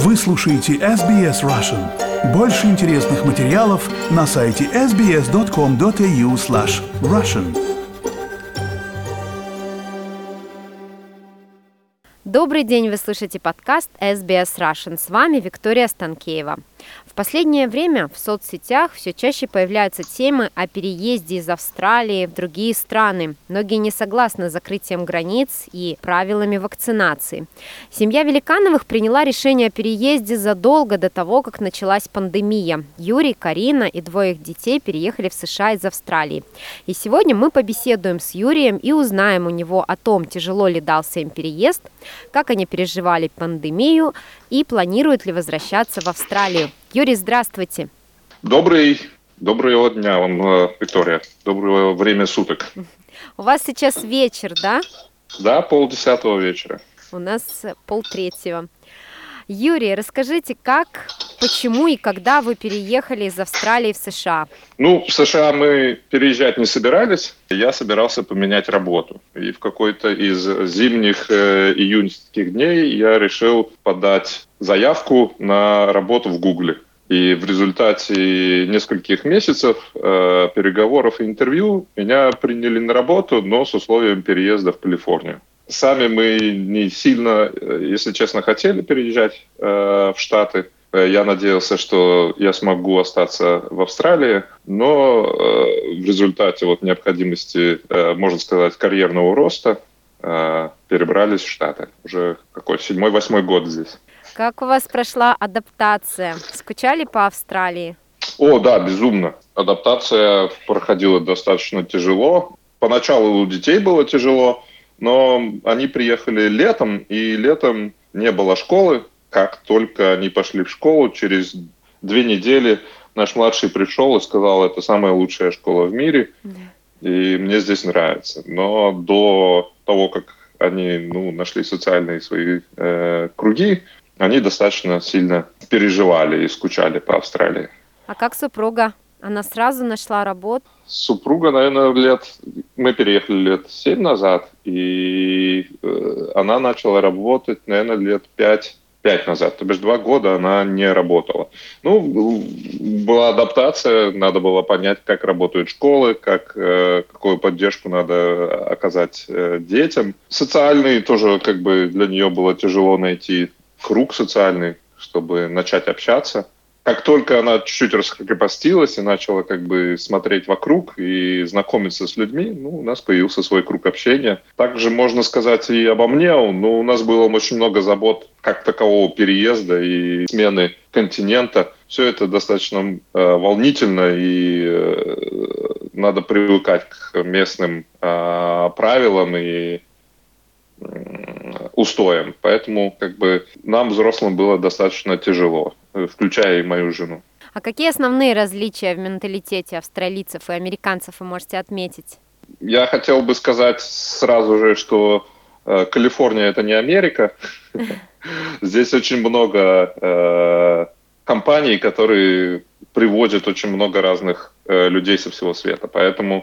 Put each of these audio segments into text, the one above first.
Вы слушаете SBS Russian. Больше интересных материалов на сайте sbs.com.au/russian. Добрый день, вы слушаете подкаст SBS Russian. С вами Виктория Станкеева. В последнее время в соцсетях все чаще появляются темы о переезде из Австралии в другие страны. Многие не согласны с закрытием границ и правилами вакцинации. Семья Великановых приняла решение о переезде задолго до того, как началась пандемия. Юрий, Карина и двое их детей переехали в США из Австралии. И сегодня мы побеседуем с Юрием и узнаем у него о том, тяжело ли дался им переезд, как они переживали пандемию и планируют ли возвращаться в Австралию. Юрий, здравствуйте. Доброго дня вам, Виктория. Доброго время суток. У вас сейчас вечер, да? Да, 9:30 вечера. У нас 2:30. Юрий, расскажите, как, почему и когда вы переехали из Австралии в США? В США мы переезжать не собирались. Я собирался поменять работу. И в какой-то из зимних июньских дней я решил подать заявку на работу в Гугле. И в результате нескольких месяцев переговоров и интервью меня приняли на работу, но с условием переезда в Калифорнию. Сами мы не сильно, если честно, хотели переезжать в Штаты. Я надеялся, что я смогу остаться в Австралии, но в результате необходимости, можно сказать, карьерного роста перебрались в Штаты. Уже 7-8 год здесь. Как у вас прошла адаптация? Скучали по Австралии? Да, безумно. Адаптация проходила достаточно тяжело. Поначалу у детей было тяжело, но они приехали летом, и летом не было школы. Как только они пошли в школу, через 2 недели наш младший пришел и сказал, это самая лучшая школа в мире, и мне здесь нравится. Но до того, как они нашли социальные свои круги, они достаточно сильно переживали и скучали по Австралии. А как супруга? Она сразу нашла работу? Супруга, наверное, мы переехали лет 7 назад, и она начала работать, наверное, лет 5 назад. То бишь 2 года она не работала. Была адаптация, надо было понять, как работают школы, какую поддержку надо оказать детям. Социальный тоже для нее было тяжело найти круг социальный, чтобы начать общаться. Как только она чуть-чуть раскрепостилась и начала смотреть вокруг и знакомиться с людьми, у нас появился свой круг общения. Также можно сказать и обо мне, у нас было очень много забот как такового переезда и смены континента. Все это достаточно волнительно, и надо привыкать к местным правилам и устоям. Поэтому нам, взрослым, было достаточно тяжело, включая и мою жену. А какие основные различия в менталитете австралийцев и американцев вы можете отметить? Я хотел бы сказать сразу же, что Калифорния — это не Америка. Здесь очень много компаний, которые приводят очень много разных людей со всего света. Поэтому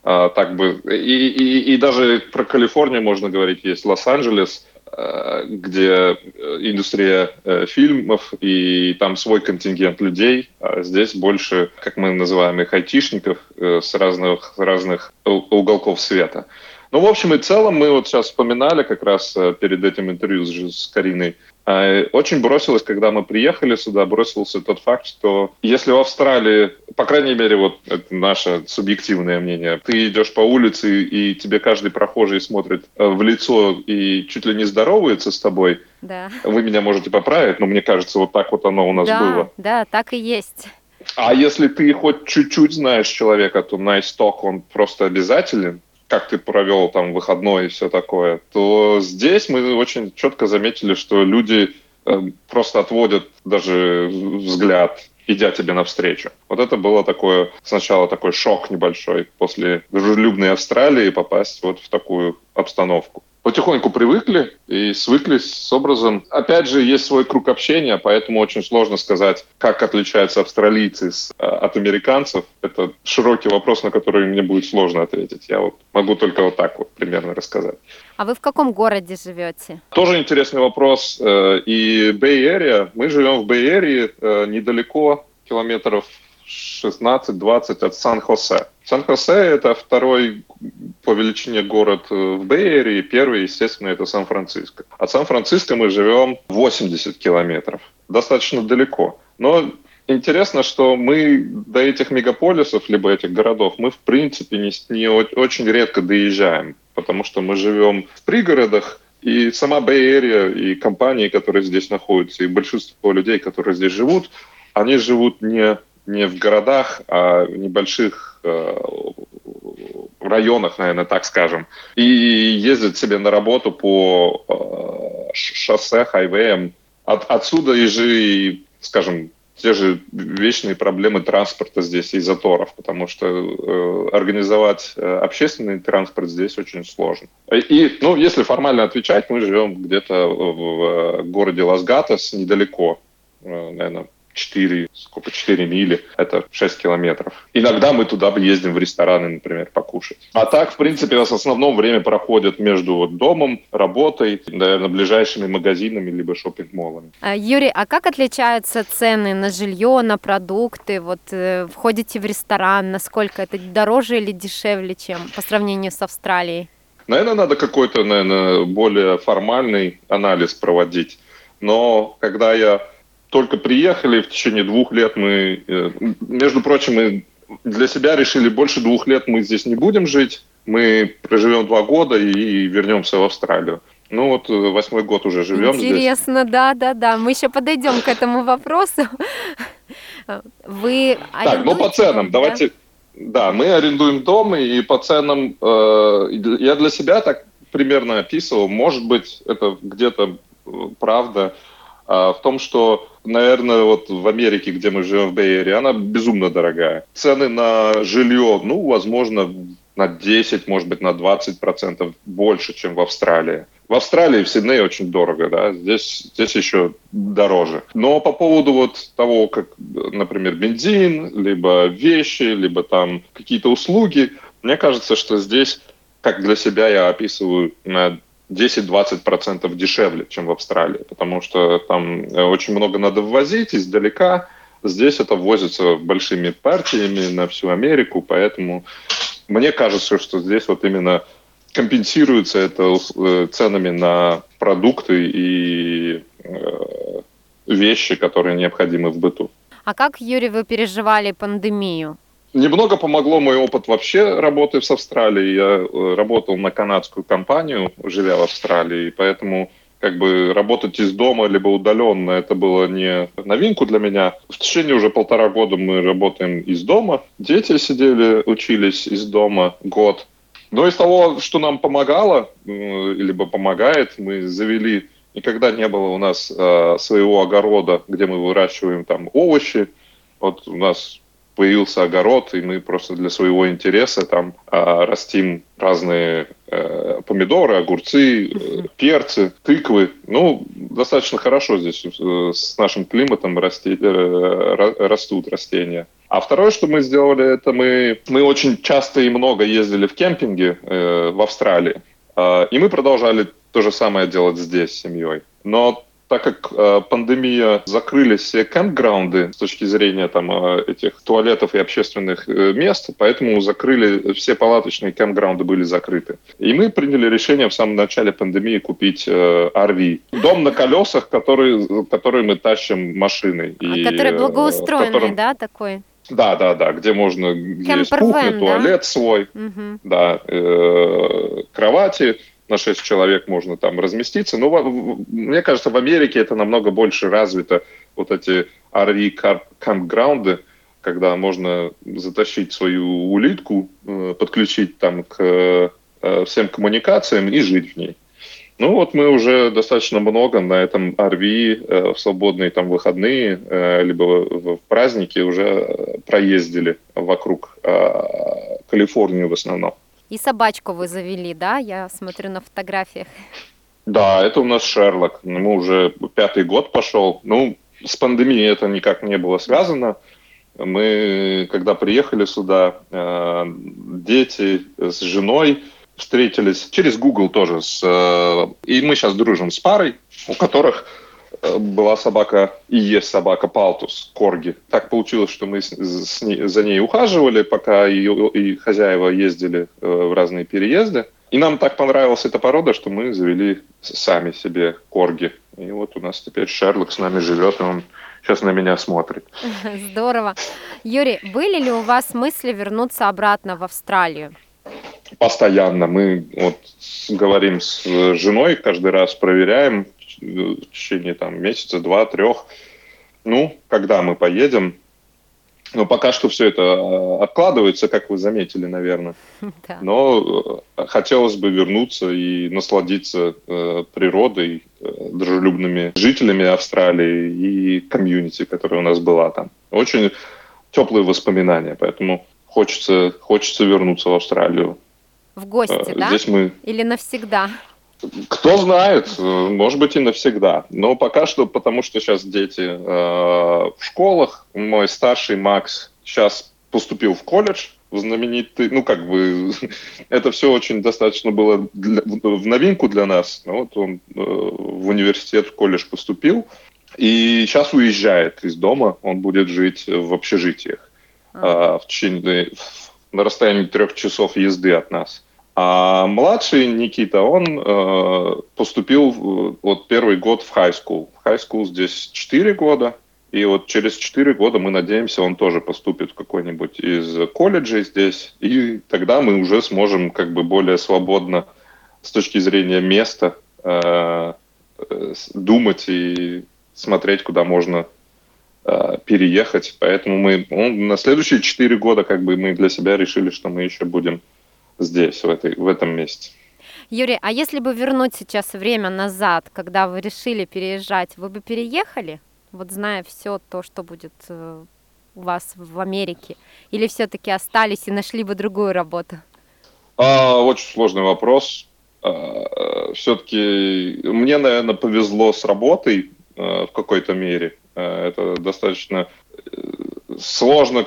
и даже про Калифорнию можно говорить. Есть Лос-Анджелес, где индустрия фильмов, и там свой контингент людей. А здесь больше, как мы называем их, айтишников с разных уголков света. В общем и целом, мы сейчас вспоминали как раз перед этим интервью с Кариной, очень бросилось, когда мы приехали сюда, бросился тот факт, что если в Австралии, по крайней мере, это наше субъективное мнение, ты идешь по улице, и тебе каждый прохожий смотрит в лицо и чуть ли не здоровается с тобой. Да. Вы меня можете поправить, но мне кажется, так оно у нас было. Да, так и есть. А если ты хоть чуть-чуть знаешь человека, то nice-talk, он просто обязателен. Как ты провел выходной и все такое, то здесь мы очень четко заметили, что люди просто отводят даже взгляд, идя тебе навстречу. Это было сначала такой шок небольшой после дружелюбной Австралии попасть в такую обстановку. потихоньку привыкли и свыклись с образом. Опять же, есть свой круг общения, поэтому очень сложно сказать, как отличаются австралийцы от американцев. Это широкий вопрос, на который мне будет сложно ответить. Я вот могу только вот так вот примерно рассказать. А вы в каком городе живете? Тоже интересный вопрос. И Bay Area, мы живем в Bay Area недалеко, километров 16-20 от Сан-Хосе. Сан-Хосе – это второй по величине город в Бэй-Эре, первый, естественно, это Сан-Франциско. От Сан-Франциско мы живем 80 километров, достаточно далеко. Но интересно, что мы до этих мегаполисов, либо этих городов, мы, в принципе, не очень редко доезжаем, потому что мы живем в пригородах, и сама Бэй-Эре, и компании, которые здесь находятся, и большинство людей, которые здесь живут, они живут не в городах, а в небольших районах, наверное, так скажем. И ездят себе на работу по шоссе, хайвеям. Отсюда и, скажем, те же вечные проблемы транспорта здесь и заторов, потому что организовать общественный транспорт здесь очень сложно. И, если формально отвечать, мы живем где-то в городе Лас-Гатос, недалеко, наверное, 4 мили, это 6 километров. Иногда мы туда ездим в рестораны, например, покушать. А так, в принципе, у нас в основном время проходит между домом, работой, наверное, ближайшими магазинами либо шоппинг-молами. Юрий, а как отличаются цены на жилье, на продукты? Вот входите в ресторан, насколько это дороже или дешевле, чем по сравнению с Австралией? Наверное, надо какой-то, более формальный анализ проводить. Но когда я только приехали, в течение 2 лет мы, между прочим, мы для себя решили, больше 2 лет мы здесь не будем жить, мы проживем 2 года и вернемся в Австралию. 8-й год уже живем здесь. Интересно, да, мы еще подойдем к этому вопросу. Вы арендуете? Так, по ценам, да? давайте. Да, мы арендуем дом, и по ценам я для себя так примерно описывал, может быть, это где-то правда, в том, что, наверное, вот в Америке, где мы живем в Бэй-Эре, она безумно дорогая. Цены на жилье, возможно, на 10, может быть, на 20% больше, чем в Австралии. В Австралии, в Сиднее очень дорого, да, здесь еще дороже. Но по поводу вот того, как, например, бензин, либо вещи, либо там какие-то услуги, мне кажется, что здесь, как для себя я описываю, на 10-20% дешевле, чем в Австралии, потому что там очень много надо ввозить издалека. Здесь это ввозится большими партиями на всю Америку, поэтому мне кажется, что здесь вот именно компенсируется это ценами на продукты и вещи, которые необходимы в быту. А как, Юрий, вы переживали пандемию? Немного помогло мой опыт вообще работы с Австралией. Я работал на канадскую компанию, живя в Австралии, поэтому работать из дома либо удаленно, это было не новинку для меня. В течение уже 1,5 года мы работаем из дома. Дети сидели, учились из дома год. Но из того, что нам помогало, либо помогает, мы завели, никогда не было у нас своего огорода, где мы выращиваем там овощи. Вот у нас появился огород, и мы просто для своего интереса там растим разные помидоры, огурцы, перцы, тыквы. Достаточно хорошо здесь с нашим климатом растут растения. А второе, что мы сделали, это мы очень часто и много ездили в кемпинге в Австралии. И мы продолжали то же самое делать здесь с семьей. Но так как пандемия, закрылись все кемпграунды с точки зрения этих туалетов и общественных мест, поэтому закрыли, все палаточные кемпграунды были закрыты. И мы приняли решение в самом начале пандемии купить RV. Дом на колесах, который мы тащим машиной. Который благоустроенный, да, такой? Да, где можно, где есть кухня, туалет свой, да, кровати. На 6 человек можно там разместиться. Мне кажется, в Америке это намного больше развито, вот эти RV-кампграунды, когда можно затащить свою улитку, подключить там к всем коммуникациям и жить в ней. Мы уже достаточно много на этом RV в свободные там выходные, либо в праздники уже проездили вокруг Калифорнии в основном. И собачку вы завели, да? Я смотрю на фотографиях. Да, это у нас Шерлок. Ему уже 5-й год пошел. Ну, с пандемией это никак не было связано. Мы, когда приехали сюда, дети с женой встретились через Google тоже. И мы сейчас дружим с парой, у которых была собака и есть собака Палтус, корги. Так получилось, что мы за ней ухаживали, пока ее и хозяева ездили в разные переезды. И нам так понравилась эта порода, что мы завели сами себе корги. И вот у нас теперь Шерлок с нами живет, и он сейчас на меня смотрит. Здорово. Юрий, были ли у вас мысли вернуться обратно в Австралию? Постоянно. Мы вот говорим с женой, каждый раз проверяем в течение месяца, 2-3. Ну, когда мы поедем. Но пока что все это откладывается, как вы заметили, наверное. Да. Но хотелось бы вернуться и насладиться природой, дружелюбными жителями Австралии и комьюнити, которая у нас была там. Очень теплые воспоминания, поэтому хочется вернуться в Австралию. В гости, да? Здесь мы... Или навсегда? Кто знает, может быть и навсегда. Но пока что, потому что сейчас дети в школах. Мой старший Макс сейчас поступил в колледж, в знаменитый, это все очень достаточно было в новинку для нас. Вот он в университет, в колледж поступил. И сейчас уезжает из дома, он будет жить в общежитиях на расстоянии 3 часов езды от нас. А младший Никита, он поступил первый год в high school. В high school здесь 4 года. И вот через 4 года, мы надеемся, он тоже поступит в какой-нибудь из колледжей здесь. И тогда мы уже сможем более свободно с точки зрения места думать и смотреть, куда можно переехать. Поэтому на следующие 4 года мы для себя решили, что мы еще будем здесь, в этом месте. Юрий, а если бы вернуть сейчас время назад, когда вы решили переезжать, вы бы переехали? Вот зная все то, что будет у вас в Америке? Или все-таки остались и нашли бы другую работу? Очень сложный вопрос. Все-таки мне, наверное, повезло с работой в какой-то мере. Это достаточно сложно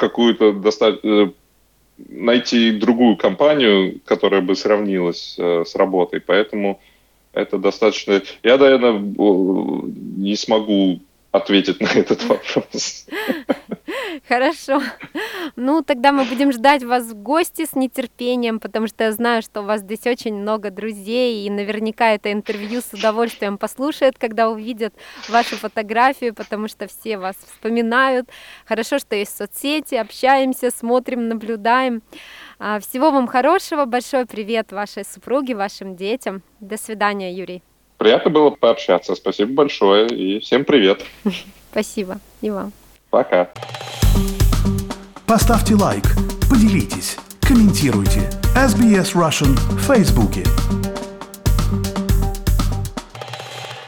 найти другую компанию, которая бы сравнилась с работой. Поэтому это достаточно... Я, наверное, не смогу ответить на этот вопрос. Хорошо. Ну, тогда мы будем ждать вас в гости с нетерпением, потому что я знаю, что у вас здесь очень много друзей, и наверняка это интервью с удовольствием послушают, когда увидят вашу фотографию, потому что все вас вспоминают. Хорошо, что есть соцсети, общаемся, смотрим, наблюдаем. Всего вам хорошего, большой привет вашей супруге, вашим детям. До свидания, Юрий. Приятно было пообщаться. Спасибо большое и всем привет. Спасибо. И вам. Пока. Поставьте лайк, поделитесь, комментируйте. SBS Russian в Фейсбуке.